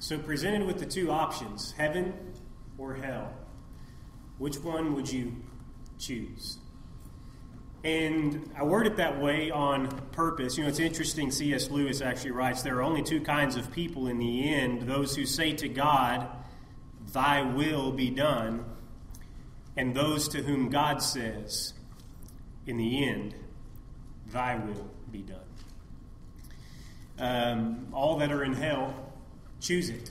So presented with the two options, heaven or hell, which one would you choose? And I word it that way on purpose. It's interesting, C.S. Lewis actually writes, there are only two kinds of people in the end, those who say to God, "Thy will be done," and those to whom God says, in the end, "Thy will be done." All that are in hell, choose it.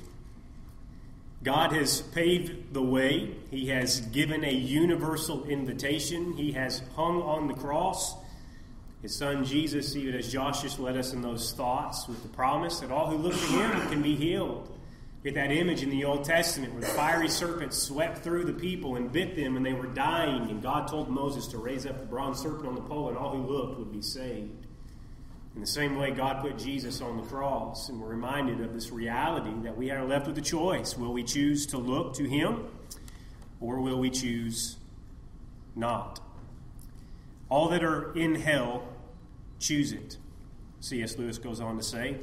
God has paved the way. He has given a universal invitation. He has hung on the cross. His Son Jesus, even as Josh just led us in those thoughts, with the promise that all who look to Him can be healed. Get that image in the Old Testament where the fiery serpent swept through the people and bit them and they were dying. And God told Moses to raise up the bronze serpent on the pole and all who looked would be saved. In the same way, God put Jesus on the cross, and we're reminded of this reality that we are left with a choice. Will we choose to look to Him, or will we choose not? All that are in hell, choose it, C.S. Lewis goes on to say.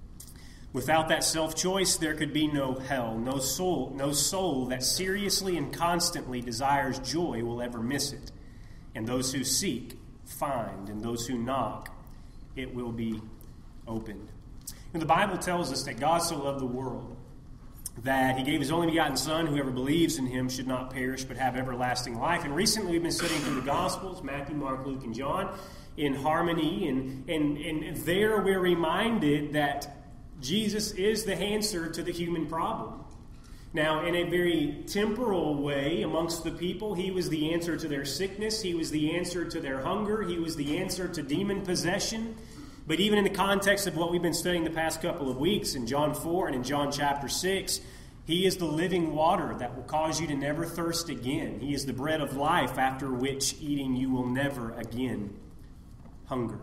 Without that self-choice, there could be no hell. No soul that seriously and constantly desires joy will ever miss it. And those who seek, find, and those who knock, it will be opened. And the Bible tells us that God so loved the world that He gave His only begotten Son. Whoever believes in Him should not perish but have everlasting life. And recently we've been studying through the Gospels, Matthew, Mark, Luke, and John, in harmony. And there we're reminded that Jesus is the answer to the human problem. Now, in a very temporal way amongst the people, He was the answer to their sickness. He was the answer to their hunger. He was the answer to demon possession. But even in the context of what we've been studying the past couple of weeks in John 4 and in John chapter 6, He is the living water that will cause you to never thirst again. He is the bread of life, after which eating you will never again hunger.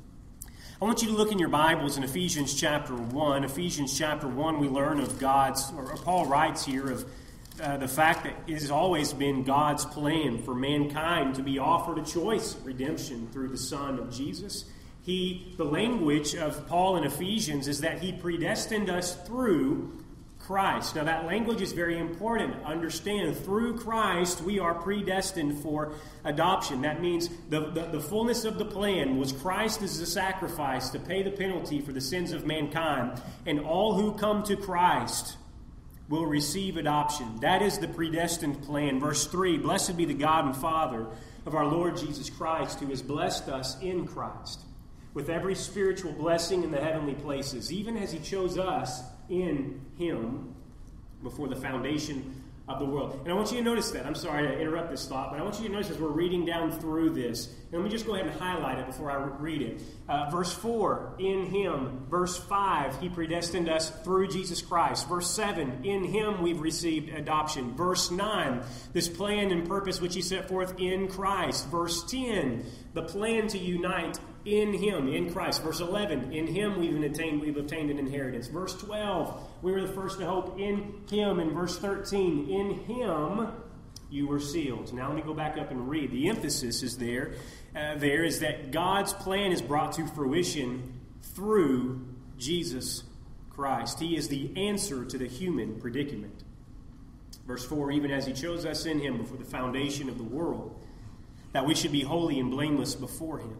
I want you to look in your Bibles in Ephesians chapter 1. Ephesians chapter 1, we learn of Paul writes here of the fact that it has always been God's plan for mankind to be offered a choice of redemption through the Son of Jesus. The language of Paul in Ephesians is that He predestined us through Christ. Now that language is very important. Understand, through Christ we are predestined for adoption. That means the fullness of the plan was Christ as a sacrifice to pay the penalty for the sins of mankind. And all who come to Christ will receive adoption. That is the predestined plan. Verse 3, "Blessed be the God and Father of our Lord Jesus Christ, who has blessed us in Christ with every spiritual blessing in the heavenly places, even as He chose us in Him before the foundation of the world." And I want you to notice that. I'm sorry to interrupt this thought, but I want you to notice as we're reading down through this, and let me just go ahead and highlight it before I read it. Verse 4, in Him. Verse 5, He predestined us through Jesus Christ. Verse 7, in Him we've received adoption. Verse 9, this plan and purpose which He set forth in Christ. Verse 10, the plan to unite in Him, in Christ. Verse 11, in Him we've obtained an inheritance. Verse 12, we were the first to hope in Him. And verse 13, in Him you were sealed. Now let me go back up and read. The emphasis is there is that God's plan is brought to fruition through Jesus Christ. He is the answer to the human predicament. Verse 4, even as He chose us in Him before the foundation of the world, that we should be holy and blameless before Him.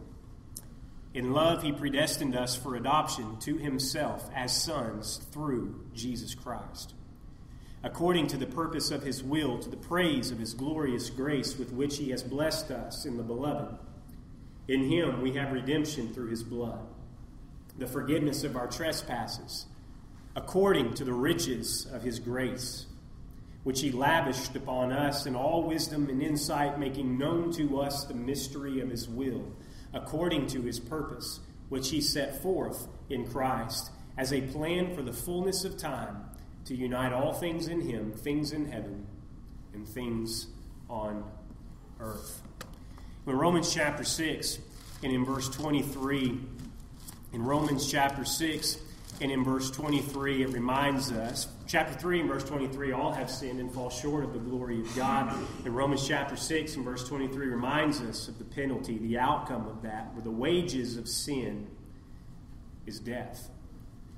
In love, He predestined us for adoption to Himself as sons through Jesus Christ, according to the purpose of His will, to the praise of His glorious grace with which He has blessed us in the Beloved. In Him we have redemption through His blood, the forgiveness of our trespasses, according to the riches of His grace, which He lavished upon us in all wisdom and insight, making known to us the mystery of His will, according to His purpose, which He set forth in Christ, as a plan for the fullness of time, to unite all things in Him, things in heaven and things on earth. In Romans chapter 6 and in verse 23, in Romans chapter 6 and in verse 23, it reminds us, chapter 3 and verse 23, all have sinned and fall short of the glory of God. In Romans chapter 6 and verse 23 reminds us of the penalty, the outcome of that, where the wages of sin is death.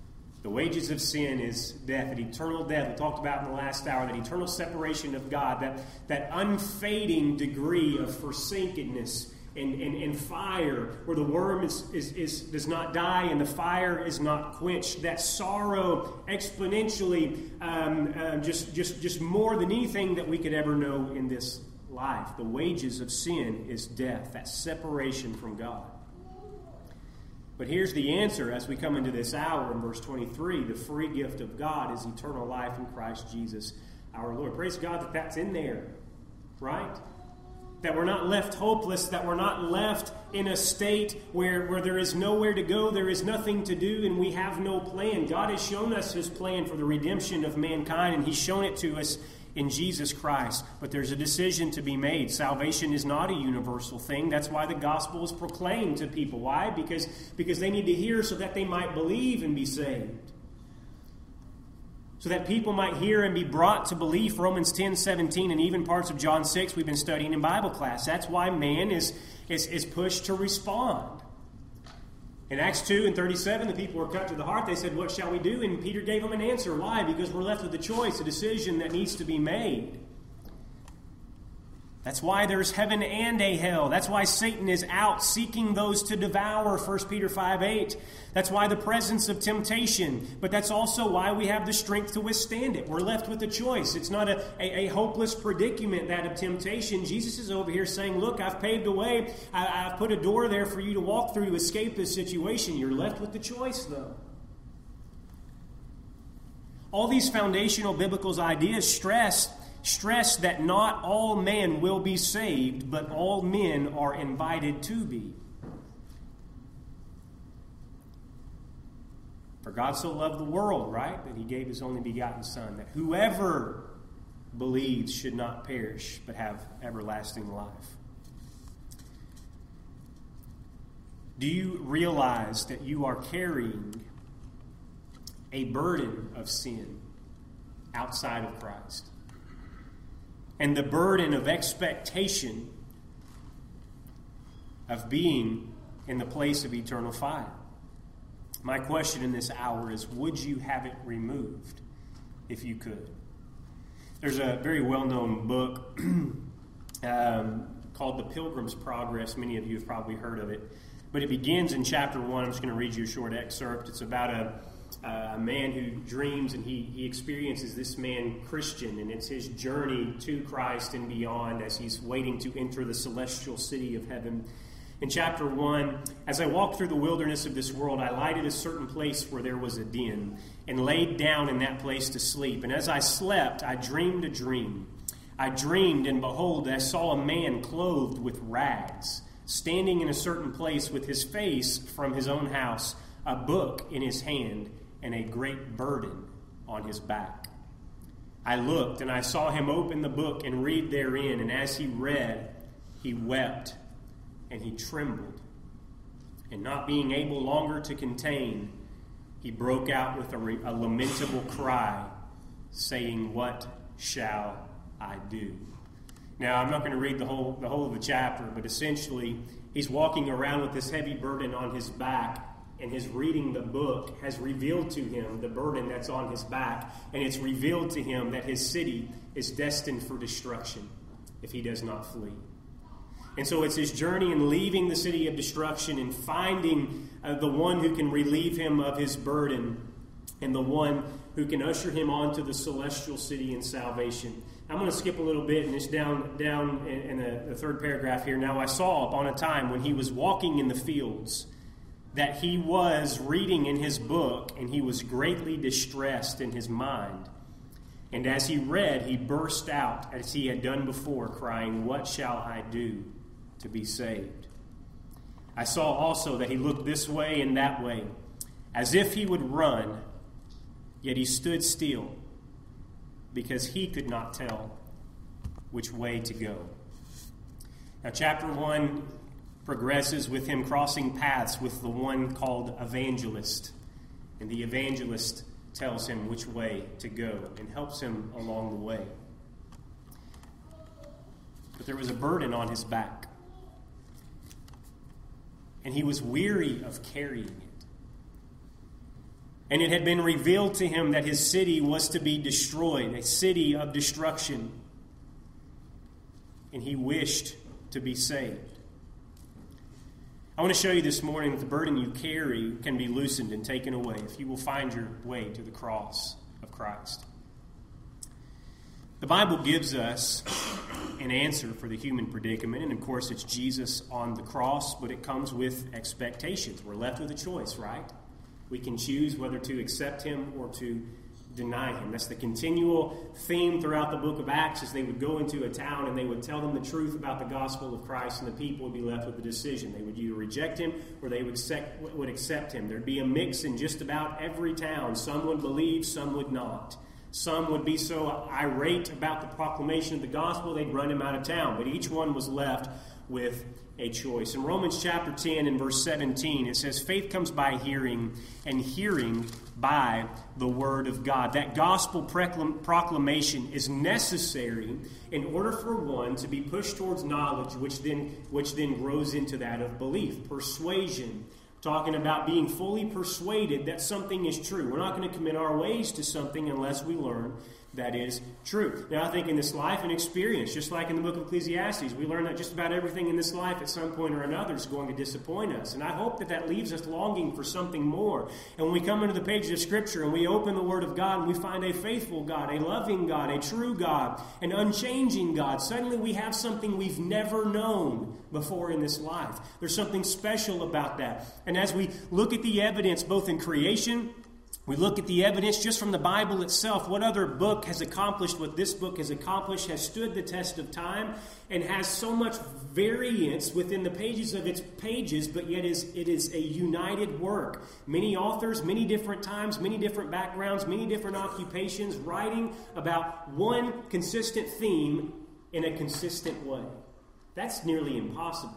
The wages of sin is death, that eternal death. We talked about in the last hour, that eternal separation of God, that unfading degree of forsakenness and fire, where the worm does not die and the fire is not quenched. That sorrow exponentially, just more than anything that we could ever know in this life. The wages of sin is death, that separation from God. But here's the answer as we come into this hour in verse 23. The free gift of God is eternal life in Christ Jesus our Lord. Praise God that that's in there, right? That we're not left hopeless, that we're not left in a state where there is nowhere to go, there is nothing to do, and we have no plan. God has shown us His plan for the redemption of mankind, and He's shown it to us in Jesus Christ. But there's a decision to be made. Salvation is not a universal thing. That's why the gospel is proclaimed to people. Why? Because they need to hear so that they might believe and be saved. So that people might hear and be brought to belief. Romans 10:17 and even parts of John 6 we've been studying in Bible class. That's why man is pushed to respond. In Acts 2:37, the people were cut to the heart. They said, "What shall we do?" And Peter gave them an answer. Why? Because we're left with a choice, a decision that needs to be made. That's why there's heaven and a hell. That's why Satan is out seeking those to devour, 1 Peter 5:8. That's why the presence of temptation. But that's also why we have the strength to withstand it. We're left with a choice. It's not a hopeless predicament, that of temptation. Jesus is over here saying, look, I've paved the way. I've put a door there for you to walk through to escape this situation. You're left with the choice, though. All these foundational biblical ideas stress that not all men will be saved, but all men are invited to be. For God so loved the world, right, that He gave His only begotten Son, that whoever believes should not perish, but have everlasting life. Do you realize that you are carrying a burden of sin outside of Christ? And the burden of expectation of being in the place of eternal fire. My question in this hour is, would you have it removed if you could? There's a very well-known book called The Pilgrim's Progress. Many of you have probably heard of it. But it begins in chapter 1. I'm just going to read you a short excerpt. It's about a man who dreams, and he experiences this man Christian, and it's his journey to Christ and beyond as he's waiting to enter the celestial city of heaven. In chapter 1, as I walked through the wilderness of this world, I lighted a certain place where there was a den, and laid down in that place to sleep. And as I slept, I dreamed a dream. I dreamed, and behold, I saw a man clothed with rags, standing in a certain place with his face from his own house, a book in his hand, and a great burden on his back. I looked, and I saw him open the book and read therein, and as he read, he wept, and he trembled. And not being able longer to contain, he broke out with a lamentable cry, saying, "What shall I do?" Now, I'm not going to read the whole of the chapter, but essentially, he's walking around with this heavy burden on his back, and his reading the book has revealed to him the burden that's on his back, and it's revealed to him that his city is destined for destruction if he does not flee. And so it's his journey in leaving the city of destruction and finding the one who can relieve him of his burden and the one who can usher him onto the celestial city in salvation. I'm going to skip a little bit, and it's down in the third paragraph here. Now I saw upon a time when he was walking in the fields that he was reading in his book, and he was greatly distressed in his mind. And as he read, he burst out, as he had done before, crying, "What shall I do to be saved?" I saw also that he looked this way and that way, as if he would run, yet he stood still, because he could not tell which way to go. Now, chapter 1 progresses with him crossing paths with the one called evangelist. And the evangelist tells him which way to go and helps him along the way. But there was a burden on his back, and he was weary of carrying it. And it had been revealed to him that his city was to be destroyed, a city of destruction. And he wished to be saved. I want to show you this morning that the burden you carry can be loosened and taken away if you will find your way to the cross of Christ. The Bible gives us an answer for the human predicament, and of course it's Jesus on the cross, but it comes with expectations. We're left with a choice, right? We can choose whether to accept him or to deny him. That's the continual theme throughout the book of Acts, as they would go into a town and they would tell them the truth about the gospel of Christ, and the people would be left with a decision. They would either reject him or they would accept him. There'd be a mix in just about every town. Some would believe, some would not. Some would be so irate about the proclamation of the gospel they'd run him out of town. But each one was left with a choice. In Romans chapter 10 and verse 17, it says, faith comes by hearing, and hearing by the word of God. That gospel proclamation is necessary in order for one to be pushed towards knowledge, which then grows into that of belief. Persuasion, talking about being fully persuaded that something is true. We're not going to commit our ways to something unless we learn that is true. Now, I think in this life and experience, just like in the book of Ecclesiastes, we learn that just about everything in this life at some point or another is going to disappoint us. And I hope that that leaves us longing for something more. And when we come into the pages of Scripture and we open the Word of God and we find a faithful God, a loving God, a true God, an unchanging God, suddenly we have something we've never known before in this life. There's something special about that. And as we look at the evidence both in creation, we look at the evidence just from the Bible itself. What other book has accomplished what this book has accomplished, has stood the test of time, and has so much variance within the pages of its pages, but yet it is a united work. Many authors, many different times, many different backgrounds, many different occupations, writing about one consistent theme in a consistent way. That's nearly impossible.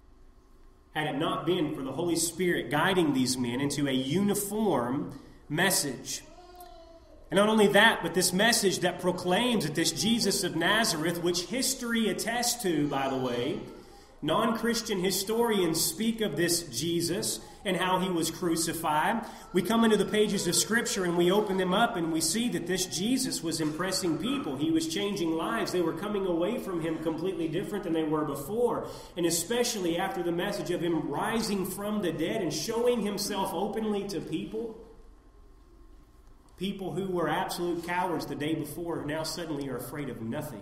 Had it not been for the Holy Spirit guiding these men into a uniform message. And not only that, but this message that proclaims that this Jesus of Nazareth, which history attests to, by the way, non-Christian historians speak of this Jesus and how he was crucified. We come into the pages of Scripture and we open them up and we see that this Jesus was impressing people. He was changing lives. They were coming away from him completely different than they were before. And especially after the message of him rising from the dead and showing himself openly to people. People who were absolute cowards the day before now suddenly are afraid of nothing.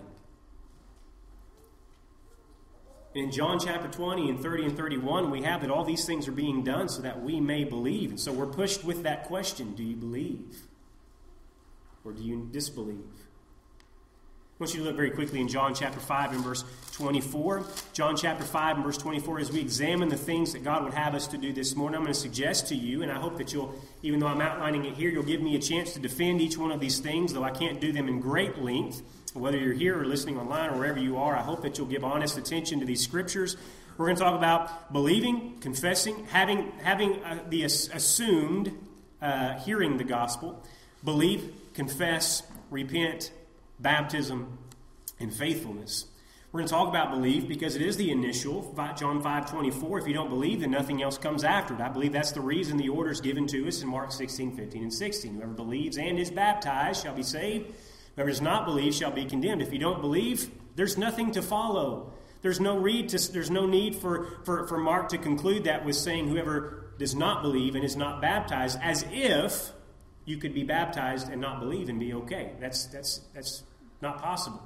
In John chapter 20 and 30 and 31, we have that all these things are being done so that we may believe. And so we're pushed with that question, do you believe? Or do you disbelieve? I want you to look very quickly in John chapter 5 and verse 24. John chapter 5 and verse 24, as we examine the things that God would have us to do this morning, I'm going to suggest to you, and I hope that you'll, even though I'm outlining it here, you'll give me a chance to defend each one of these things, though I can't do them in great length. Whether you're here or listening online or wherever you are, I hope that you'll give honest attention to these scriptures. We're going to talk about believing, confessing, having the assumed hearing the gospel, believe, confess, repent, baptism, and faithfulness. We're going to talk about belief because it is the initial, John 5:24. If you don't believe, then nothing else comes after it. I believe that's the reason the order is given to us in Mark 16, 15, and 16. Whoever believes and is baptized shall be saved. Whoever does not believe shall be condemned. If you don't believe, there's nothing to follow. There's no need for Mark to conclude that with saying whoever does not believe and is not baptized, as if you could be baptized and not believe and be okay. That's not possible.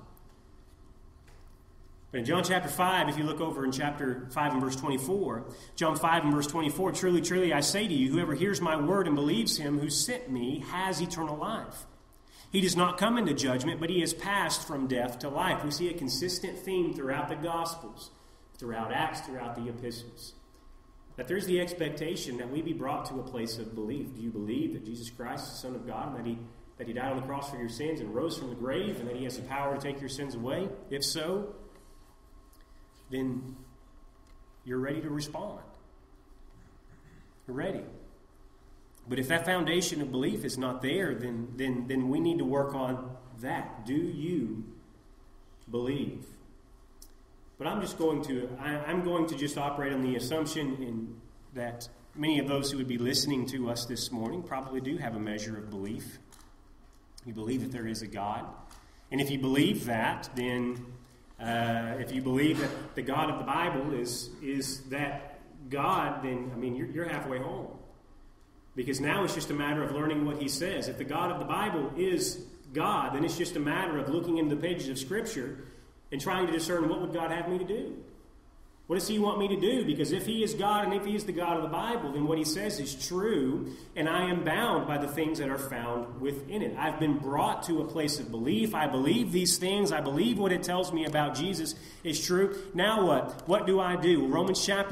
But in John chapter 5, if you look over in chapter 5 and verse 24, John 5 and verse 24, truly, truly, I say to you, whoever hears my word and believes him who sent me has eternal life. He does not come into judgment, but he has passed from death to life. We see a consistent theme throughout the Gospels, throughout Acts, throughout the epistles. That there's the expectation that we be brought to a place of belief. Do you believe that Jesus Christ is the Son of God, and that he died on the cross for your sins and rose from the grave, and that he has the power to take your sins away? If so, then you're ready to respond. You're ready. But if that foundation of belief is not there, then we need to work on that. Do you believe? But I'm going to just operate on the assumption that many of those who would be listening to us this morning probably do have a measure of belief. You believe that there is a God. And if you believe that, then if you believe that the God of the Bible is that God, then, I mean, you're halfway home. Because now it's just a matter of learning what he says. If the God of the Bible is God, then it's just a matter of looking into the pages of Scripture and trying to discern what would God have me to do. What does he want me to do? Because if he is God and if he is the God of the Bible, then what he says is true, and I am bound by the things that are found within it. I've been brought to a place of belief. I believe these things. I believe what it tells me about Jesus is true. Now what? What do I do? Romans chapter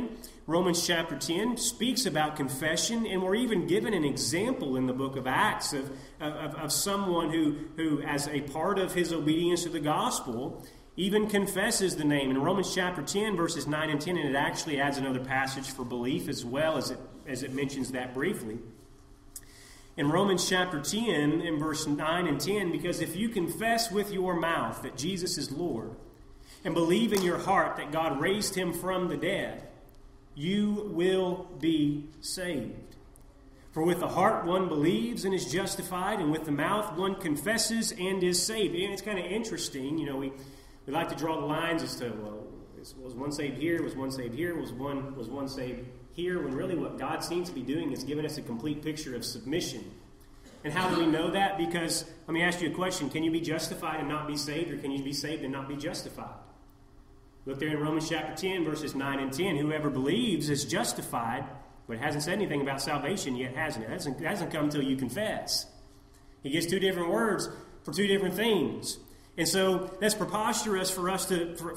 10 speaks about confession, and we're even given an example in the book of Acts of someone who, as a part of his obedience to the gospel, even confesses the name. In Romans chapter 10, verses 9 and 10, and it actually adds another passage for belief as well as it mentions that briefly. In Romans chapter 10, in verse 9 and 10, because if you confess with your mouth that Jesus is Lord, and believe in your heart that God raised him from the dead, you will be saved. For with the heart one believes and is justified, and with the mouth one confesses and is saved. And it's kind of interesting, we like to draw the lines as to, well, was one saved here, was one saved here, was one saved here, when really what God seems to be doing is giving us a complete picture of submission. And how do we know that? Because, let me ask you a question, can you be justified and not be saved, or can you be saved and not be justified? Look there in Romans chapter 10, verses 9 and 10. Whoever believes is justified, but hasn't said anything about salvation yet, hasn't it? It hasn't come until you confess. He gives two different words for two different things. And so that's preposterous for us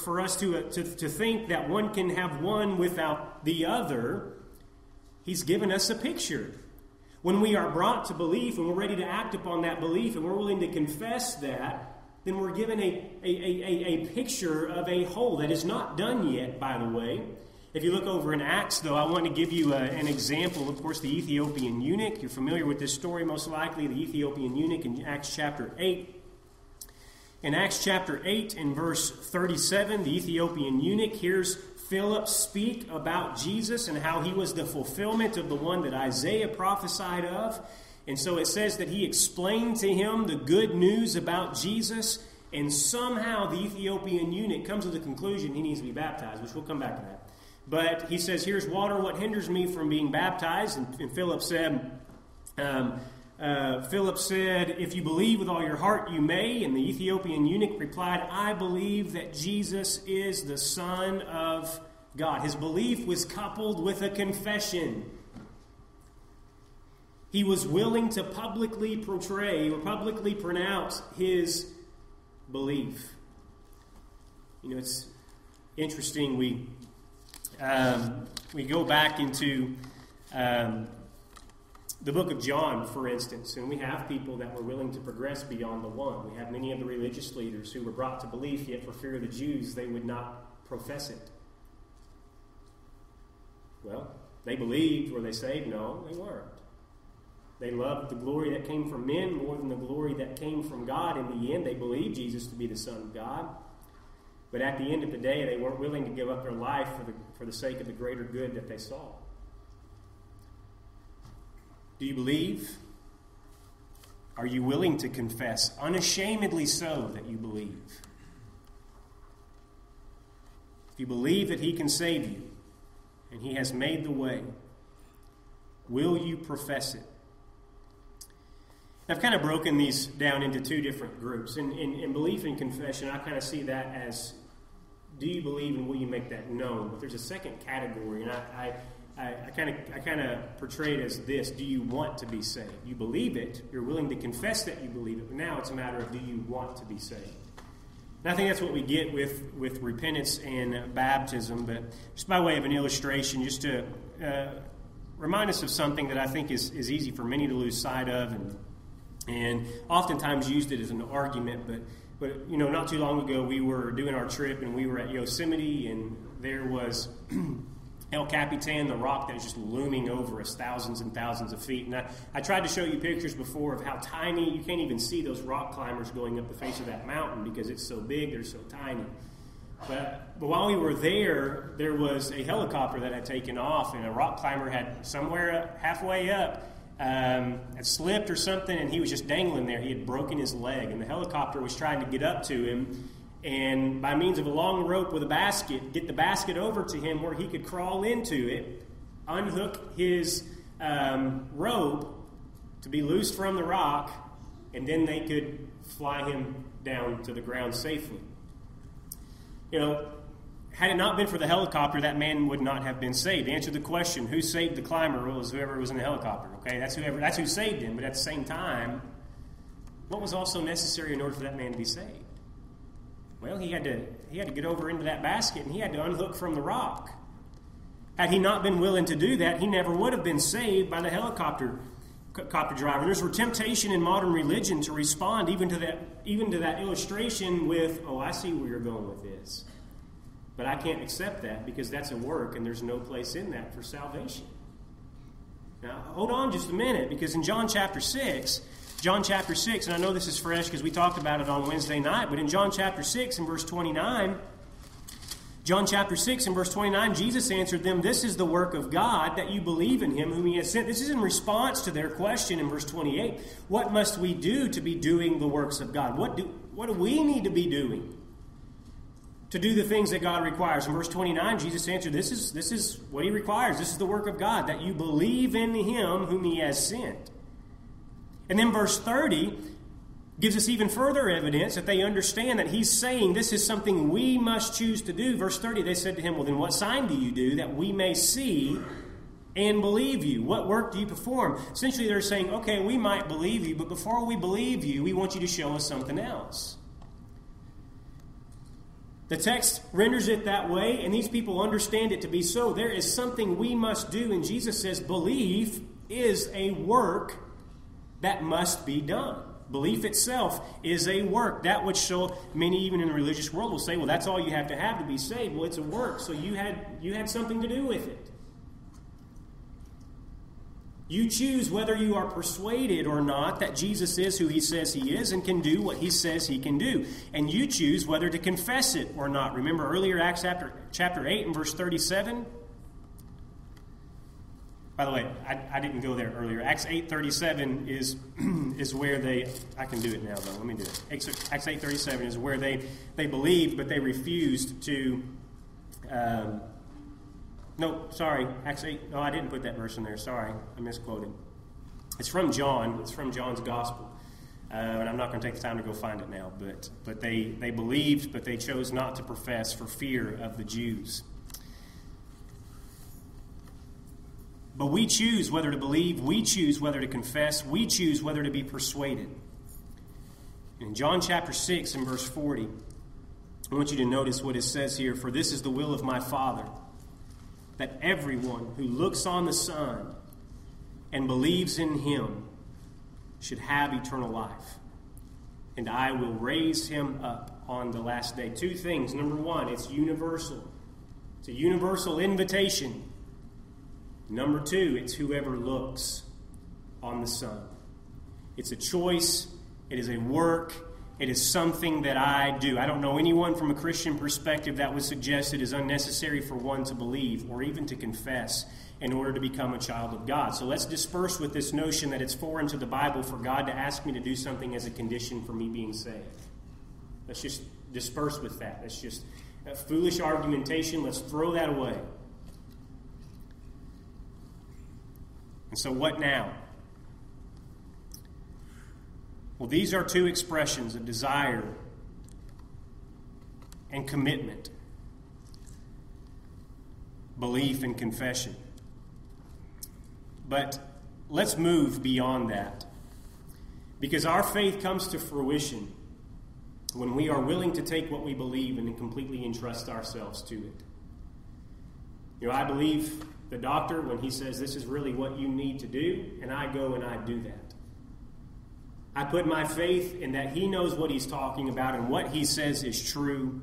to think that one can have one without the other. He's given us a picture. When we are brought to belief and we're ready to act upon that belief and we're willing to confess that, then we're given a picture of a whole that is not done yet, by the way. If you look over in Acts, though, I want to give you an example. Of course, the Ethiopian eunuch. You're familiar with this story, most likely. The Ethiopian eunuch in Acts chapter 8. In Acts chapter 8, in verse 37, the Ethiopian eunuch hears Philip speak about Jesus and how he was the fulfillment of the one that Isaiah prophesied of. And so it says that he explained to him the good news about Jesus, and somehow the Ethiopian eunuch comes to the conclusion he needs to be baptized, which we'll come back to that. But he says, here's water, what hinders me from being baptized? And Philip said, if you believe with all your heart, you may. And the Ethiopian eunuch replied, I believe that Jesus is the Son of God. His belief was coupled with a confession. He was willing to publicly portray or publicly pronounce his belief. It's interesting. We go back into the book of John, for instance, and we have people that were willing to progress beyond the one. We have many of the religious leaders who were brought to belief, yet for fear of the Jews, they would not profess it. Well, they believed. Were they saved? No, they weren't. They loved the glory that came from men more than the glory that came from God. In the end, they believed Jesus to be the Son of God. But at the end of the day, they weren't willing to give up their life for the sake of the greater good that they saw. Do you believe? Are you willing to confess unashamedly so that you believe? If you believe that he can save you and he has made the way, will you profess it? I've kind of broken these down into two different groups. In belief and confession, I kind of see that as, do you believe and will you make that known? But there's a second category, and I kind of portray it as this: do you want to be saved? You believe it. You're willing to confess that you believe it. But now it's a matter of, do you want to be saved? And I think that's what we get with repentance and baptism. But just by way of an illustration, just to remind us of something that I think is easy for many to lose sight of, and oftentimes used it as an argument. But not too long ago we were doing our trip and we were at Yosemite, and there was El Capitan, the rock that is just looming over us thousands and thousands of feet. And I tried to show you pictures before of how tiny, you can't even see those rock climbers going up the face of that mountain because it's so big, they're so tiny. But while we were there, there was a helicopter that had taken off, and a rock climber had somewhere halfway up had slipped or something, and he was just dangling there. He had broken his leg, and the helicopter was trying to get up to him, and by means of a long rope with a basket, get the basket over to him where he could crawl into it, unhook his rope to be loosed from the rock, and then they could fly him down to the ground safely. You know, had it not been for the helicopter, that man would not have been saved. To answer the question, who saved the climber? Was whoever was in the helicopter. Okay, that's who saved him. But at the same time, what was also necessary in order for that man to be saved? Well, he had to get over into that basket, and he had to unhook from the rock. Had he not been willing to do that, he never would have been saved by the helicopter driver. There's a temptation in modern religion to respond even to that illustration with, "Oh, I see where you're going with this. But I can't accept that because that's a work and there's no place in that for salvation." Now, hold on just a minute, because in John chapter 6, and I know this is fresh because we talked about it on Wednesday night, but in John chapter 6 and verse 29, Jesus answered them, "This is the work of God, that you believe in him whom he has sent." This is in response to their question in verse 28. What must we do to be doing the works of God? What do we need to be doing to do the things that God requires? In verse 29, Jesus answered, this is what he requires. This is the work of God, that you believe in him whom he has sent. And then verse 30 gives us even further evidence that they understand that he's saying this is something we must choose to do. Verse 30, they said to him, "Well, then what sign do you do that we may see and believe you? What work do you perform?" Essentially, they're saying, okay, we might believe you, but before we believe you, we want you to show us something else. The text renders it that way, and these people understand it to be so. There is something we must do, and Jesus says belief is a work that must be done. Belief itself is a work. That which so many, even in the religious world, will say, well, that's all you have to be saved. Well, it's a work, so you had something to do with it. You choose whether you are persuaded or not that Jesus is who he says he is and can do what he says he can do. And you choose whether to confess it or not. Remember earlier, Acts chapter 8 and verse 37? By the way, I didn't go there earlier. Acts 8:37 is where they... I can do it now, though. Let me do it. Acts 8:37 is where they believed, but they refused to... Acts 8... No, I didn't put that verse in there. Sorry, I misquoted. It's from John. It's from John's Gospel. And I'm not going to take the time to go find it now. But they believed, but they chose not to profess for fear of the Jews. But we choose whether to believe, we choose whether to confess, we choose whether to be persuaded. In John chapter 6 and verse 40, I want you to notice what it says here. "For this is the will of my Father, that everyone who looks on the Son and believes in him should have eternal life. And I will raise him up on the last day." Two things. Number one, it's universal. It's a universal invitation. Number two, it's whoever looks on the Son. It's a choice. It is a work. It is something that I do. I don't know anyone from a Christian perspective that would suggest it is unnecessary for one to believe or even to confess in order to become a child of God. So let's disperse with this notion that it's foreign to the Bible for God to ask me to do something as a condition for me being saved. Let's just disperse with that. That's just a foolish argumentation. Let's throw that away. And so what now? Well, these are two expressions of desire and commitment. Belief and confession. But let's move beyond that. Because our faith comes to fruition when we are willing to take what we believe and completely entrust ourselves to it. You know, I believe the doctor when he says this is really what you need to do, and I go and I do that. I put my faith in that he knows what he's talking about and what he says is true.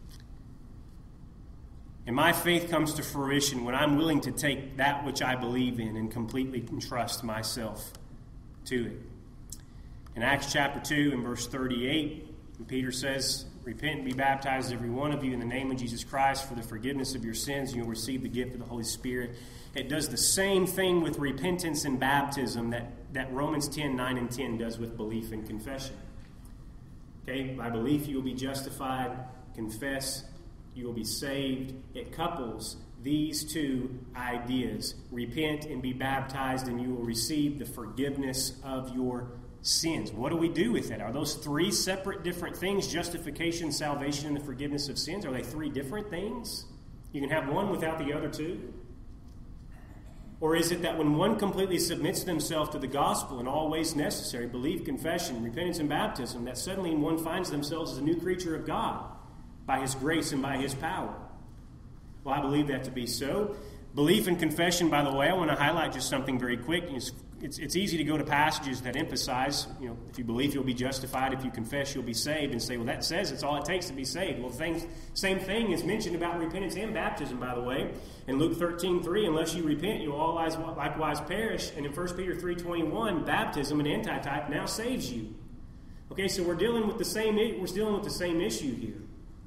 And my faith comes to fruition when I'm willing to take that which I believe in and completely entrust myself to it. In Acts chapter 2 and verse 38, And Peter says, repent and be baptized, every one of you, in the name of Jesus Christ for the forgiveness of your sins, and you'll receive the gift of the Holy Spirit. It does the same thing with repentance and baptism that Romans 10, 9 and 10 does with belief and confession. Okay, by belief you will be justified, confess, you will be saved. It couples these two ideas. Repent and be baptized, and you will receive the forgiveness of your sins. What do we do with that? Are those three separate different things? Justification, salvation, and the forgiveness of sins? Are they three different things? You can have one without the other two? Or is it that when one completely submits themselves to the gospel in all ways necessary, belief, confession, repentance, and baptism, that suddenly one finds themselves as a new creature of God by His grace and by His power? Well, I believe that to be so. Belief and confession, by the way, I want to highlight just something very quick. It's easy to go to passages that emphasize, if you believe you'll be justified, if you confess you'll be saved, and say, well, that says it's all it takes to be saved. Well, same thing is mentioned about repentance and baptism, by the way. In Luke 13:3, unless you repent, you'll all likewise perish. And in 1 Peter 3:21, baptism, an antitype, now saves you. Okay, so we're dealing with the same issue here.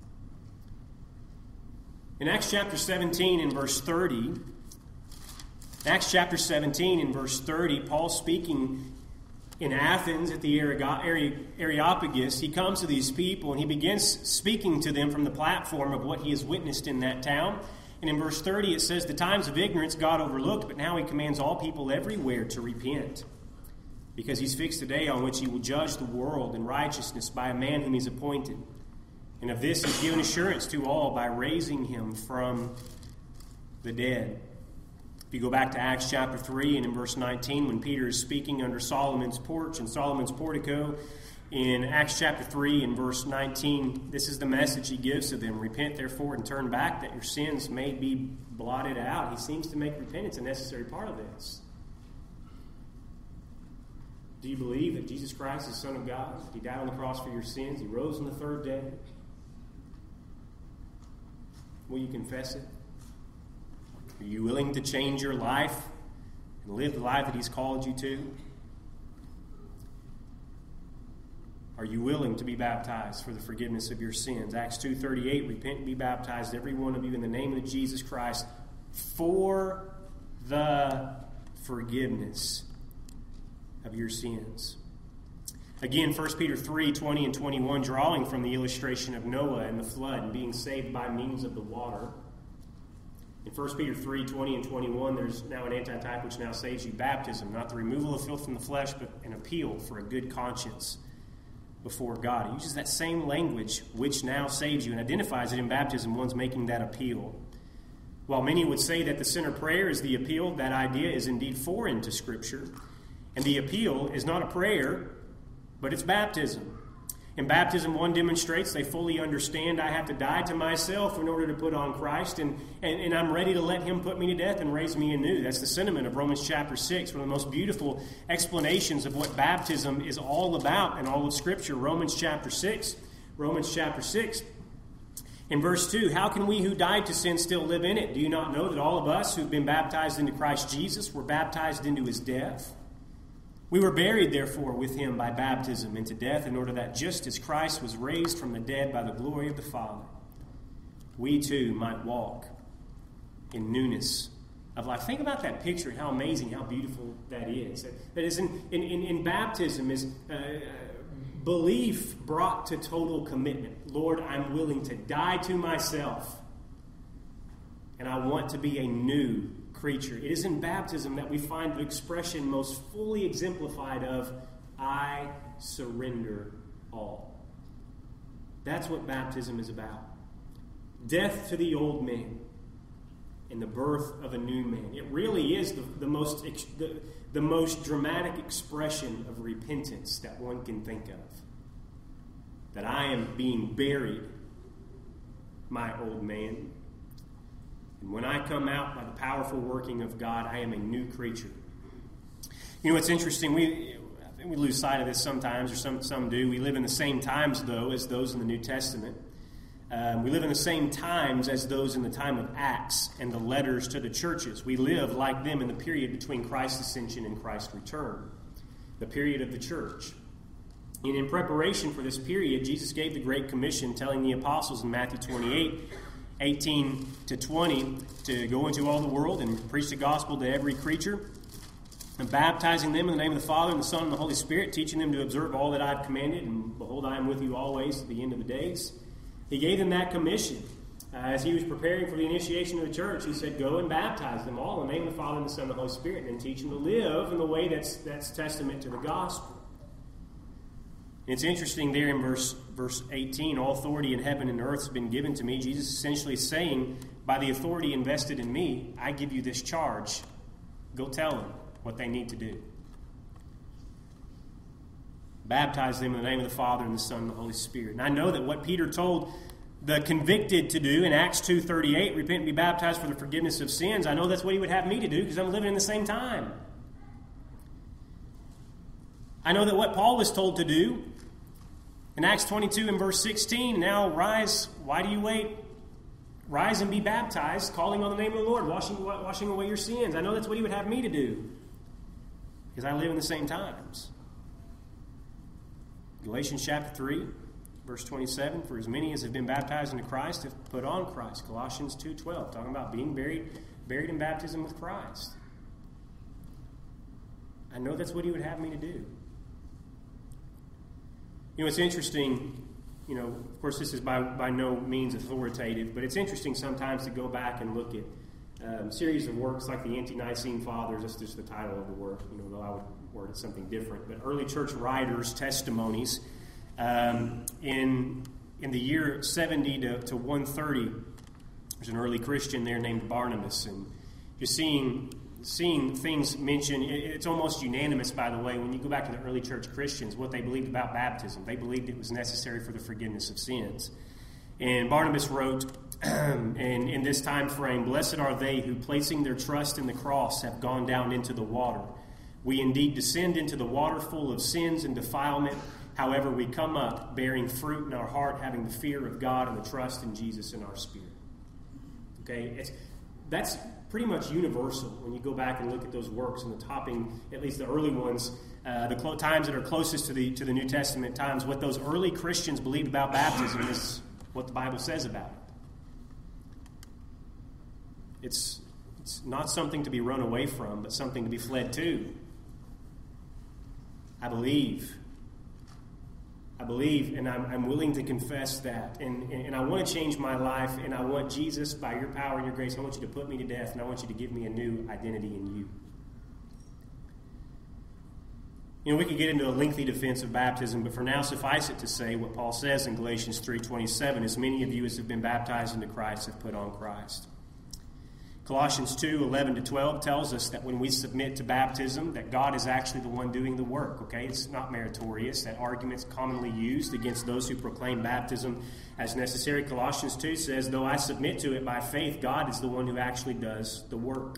In Acts chapter 17 and verse 30, Paul speaking in Athens at the Areopagus, he comes to these people and he begins speaking to them from the platform of what he has witnessed in that town. And in verse 30 it says, the times of ignorance God overlooked, but now He commands all people everywhere to repent, because He's fixed a day on which He will judge the world in righteousness by a man whom He's appointed. And of this He's given assurance to all by raising Him from the dead. If you go back to Acts chapter 3 and in verse 19, when Peter is speaking under Solomon's porch and Solomon's portico, in Acts chapter 3 and verse 19, this is the message he gives to them. Repent therefore and turn back, that your sins may be blotted out. He seems to make repentance a necessary part of this. Do you believe that Jesus Christ is the Son of God? He died on the cross for your sins. He rose on the third day. Will you confess it? Are you willing to change your life and live the life that He's called you to? Are you willing to be baptized for the forgiveness of your sins? Acts 2:38, repent and be baptized, every one of you, in the name of Jesus Christ, for the forgiveness of your sins. Again, 1 Peter 3:20 and 21, drawing from the illustration of Noah and the flood and being saved by means of the water. In 1 Peter 3:20 and 21, there's now an antitype which now saves you, baptism, not the removal of filth from the flesh, but an appeal for a good conscience before God. He uses that same language, which now saves you, and identifies it in baptism. One's making that appeal. While many would say that the sinner prayer is the appeal, that idea is indeed foreign to Scripture. And the appeal is not a prayer, but it's baptism. In baptism, one demonstrates they fully understand I have to die to myself in order to put on Christ, and I'm ready to let Him put me to death and raise me anew. That's the sentiment of Romans chapter 6, one of the most beautiful explanations of what baptism is all about in all of Scripture. Romans chapter 6. In verse 2, how can we who died to sin still live in it? Do you not know that all of us who've been baptized into Christ Jesus were baptized into His death? We were buried, therefore, with Him by baptism into death, in order that just as Christ was raised from the dead by the glory of the Father, we too might walk in newness of life. Think about that picture and how amazing, how beautiful that is. That is, in baptism is belief brought to total commitment. Lord, I'm willing to die to myself, and I want to be a new creature. It is in baptism that we find the expression most fully exemplified of I surrender all. That's what baptism is about. Death to the old man and the birth of a new man. It really is the most dramatic expression of repentance that one can think of. That I am being buried, my old man. And when I come out by the powerful working of God, I am a new creature. You know, it's interesting. I think we lose sight of this sometimes, or some do. We live in the same times, though, as those in the New Testament. We live in the same times as those in the time of Acts and the letters to the churches. We live like them in the period between Christ's ascension and Christ's return, the period of the church. And in preparation for this period, Jesus gave the Great Commission, telling the apostles in Matthew 28:18-20, to go into all the world and preach the gospel to every creature, and baptizing them in the name of the Father, and the Son, and the Holy Spirit, teaching them to observe all that I've commanded, and behold, I am with you always to the end of the days. He gave them that commission. As he was preparing for the initiation of the church, he said, go and baptize them all in the name of the Father, and the Son, and the Holy Spirit, and teach them to live in the way that's testament to the gospel. It's interesting there in verse 18, all authority in heaven and earth has been given to me. Jesus essentially saying, by the authority invested in me, I give you this charge. Go tell them what they need to do. Baptize them in the name of the Father and the Son and the Holy Spirit. And I know that what Peter told the convicted to do in Acts 2:38, repent and be baptized for the forgiveness of sins, I know that's what he would have me to do because I'm living in the same time. I know that what Paul was told to do in Acts 22 and verse 16, now rise, why do you wait? Rise and be baptized, calling on the name of the Lord, washing away your sins. I know that's what he would have me to do because I live in the same times. Galatians chapter 3, verse 27, for as many as have been baptized into Christ have put on Christ. Colossians 2:12, talking about being buried in baptism with Christ. I know that's what he would have me to do. You know, it's interesting, of course this is by no means authoritative, but it's interesting sometimes to go back and look at series of works like the Ante-Nicene Fathers. That's just the title of the work, though I would word it something different. But early church writers' testimonies in the year 70 to 130, there's an early Christian there named Barnabas, and you're seeing things mentioned. It's almost unanimous, by the way, when you go back to the early church Christians, what they believed about baptism. They believed it was necessary for the forgiveness of sins. And Barnabas wrote, in this time frame, blessed are they who, placing their trust in the cross, have gone down into the water. We indeed descend into the water full of sins and defilement. However, we come up bearing fruit in our heart, having the fear of God and the trust in Jesus in our spirit. Okay, that's pretty much universal when you go back and look at those works and the topping, at least the early ones, the times that are closest to the New Testament times. What those early Christians believed about baptism is what the Bible says about it. It's not something to be run away from, but something to be fled to. I believe, and I'm willing to confess that. And I want to change my life, and I want Jesus, by your power and your grace, I want you to put me to death, and I want you to give me a new identity in you. We could get into a lengthy defense of baptism, but for now, suffice it to say what Paul says in Galatians 3:27, as many of you as have been baptized into Christ have put on Christ. Colossians 2:11-12 tells us that when we submit to baptism, that God is actually the one doing the work, okay? It's not meritorious. That argument's commonly used against those who proclaim baptism as necessary. Colossians 2 says, though I submit to it by faith, God is the one who actually does the work.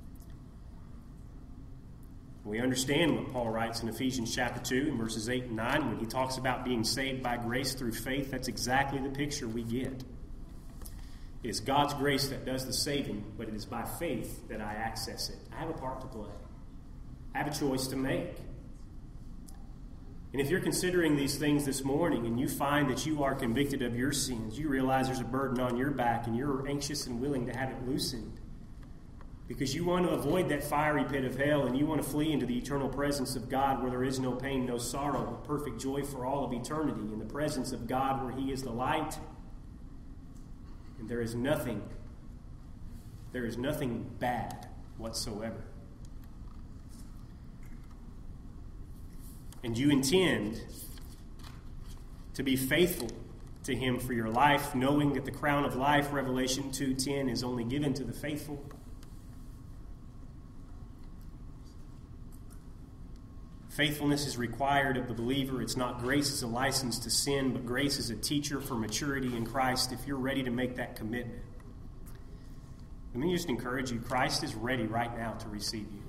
We understand what Paul writes in Ephesians chapter 2 and verses 8 and 9 when he talks about being saved by grace through faith. That's exactly the picture we get. It is God's grace that does the saving, but it is by faith that I access it. I have a part to play. I have a choice to make. And if you're considering these things this morning and you find that you are convicted of your sins, you realize there's a burden on your back and you're anxious and willing to have it loosened because you want to avoid that fiery pit of hell and you want to flee into the eternal presence of God where there is no pain, no sorrow, but perfect joy for all of eternity in the presence of God where He is the light. And there is nothing bad whatsoever. And you intend to be faithful to Him for your life, knowing that the crown of life, Revelation 2:10, is only given to the faithful. Faithfulness is required of the believer. It's not grace as a license to sin, but grace as a teacher for maturity in Christ if you're ready to make that commitment. Let me just encourage you, Christ is ready right now to receive you.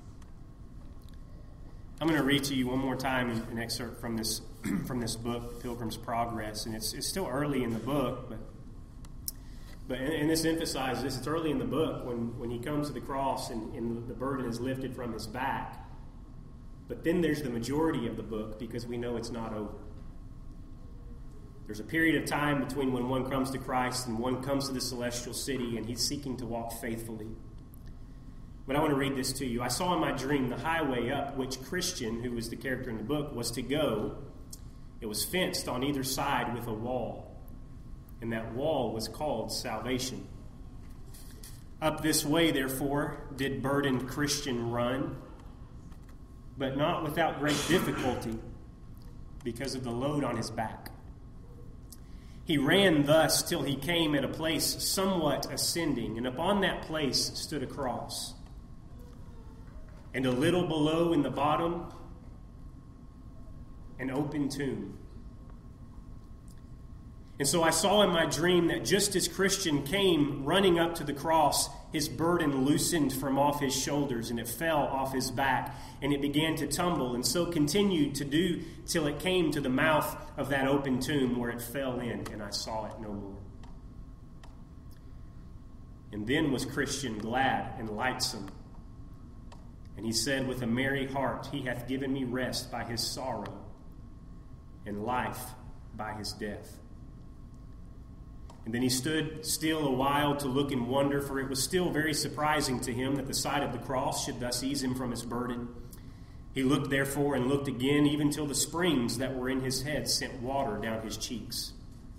I'm going to read to you one more time an excerpt from this book, Pilgrim's Progress, and it's still early in the book, but this emphasizes this. It's early in the book when he comes to the cross and the burden is lifted from his back. But then there's the majority of the book, because we know it's not over. There's a period of time between when one comes to Christ and one comes to the celestial city, and he's seeking to walk faithfully. But I want to read this to you. I saw in my dream the highway up which Christian, who was the character in the book, was to go. It was fenced on either side with a wall, and that wall was called salvation. Up this way, therefore, did burdened Christian run, but not without great difficulty, because of the load on his back. He ran thus till he came at a place somewhat ascending, and upon that place stood a cross. And a little below in the bottom, an open tomb. And so I saw in my dream that just as Christian came running up to the cross, his burden loosened from off his shoulders, and it fell off his back, and it began to tumble, and so continued to do till it came to the mouth of that open tomb, where it fell in, and I saw it no more. And then was Christian glad and lightsome, and he said with a merry heart, He hath given me rest by his sorrow, and life by his death. And then he stood still a while to look in wonder, for it was still very surprising to him that the sight of the cross should thus ease him from his burden. He looked therefore and looked again, even till the springs that were in his head sent water down his cheeks.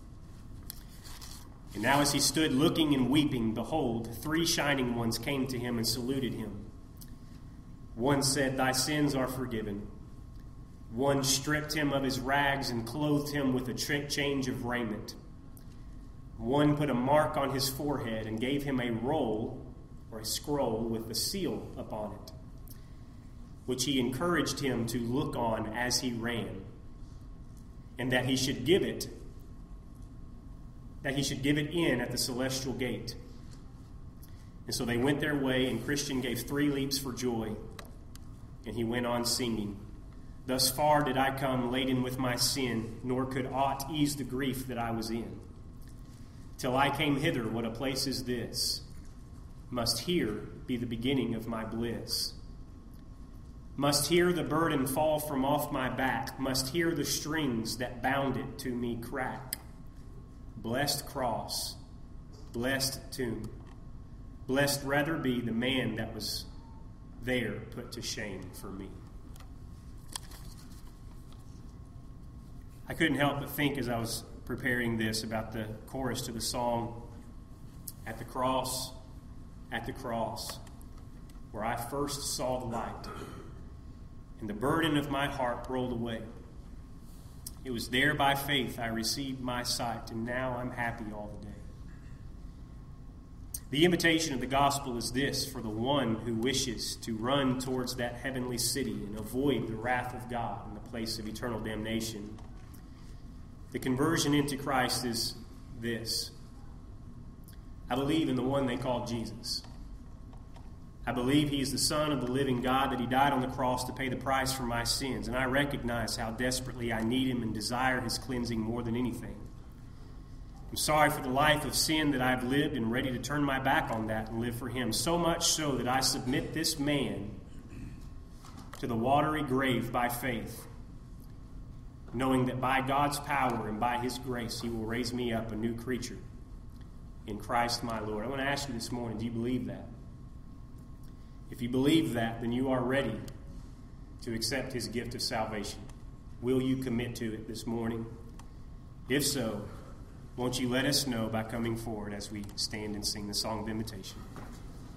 And now as he stood looking and weeping, behold, 3 shining ones came to him and saluted him. One said, Thy sins are forgiven. One stripped him of his rags and clothed him with a change of raiment. One put a mark on his forehead and gave him a roll or a scroll with a seal upon it, which he encouraged him to look on as he ran, and that he should give it in at the celestial gate. And so they went their way, and Christian gave 3 leaps for joy, and he went on singing, Thus far did I come laden with my sin, nor could aught ease the grief that I was in. Till I came hither, what a place is this? Must here be the beginning of my bliss. Must here the burden fall from off my back. Must here the strings that bound it to me crack. Blessed cross, blessed tomb. Blessed rather be the man that was there put to shame for me. I couldn't help but think as I was preparing this about the chorus to the song, at the cross, where I first saw the light, and the burden of my heart rolled away. It was there by faith I received my sight, and now I'm happy all the day. The invitation of the gospel is this for the one who wishes to run towards that heavenly city and avoid the wrath of God in the place of eternal damnation. The conversion into Christ is this. I believe in the one they call Jesus. I believe he is the Son of the living God, that he died on the cross to pay the price for my sins, and I recognize how desperately I need him and desire his cleansing more than anything. I'm sorry for the life of sin that I've lived and ready to turn my back on that and live for him, so much so that I submit this man to the watery grave by faith, knowing that by God's power and by his grace, he will raise me up a new creature in Christ my Lord. I want to ask you this morning, do you believe that? If you believe that, then you are ready to accept his gift of salvation. Will you commit to it this morning? If so, won't you let us know by coming forward as we stand and sing the song of invitation?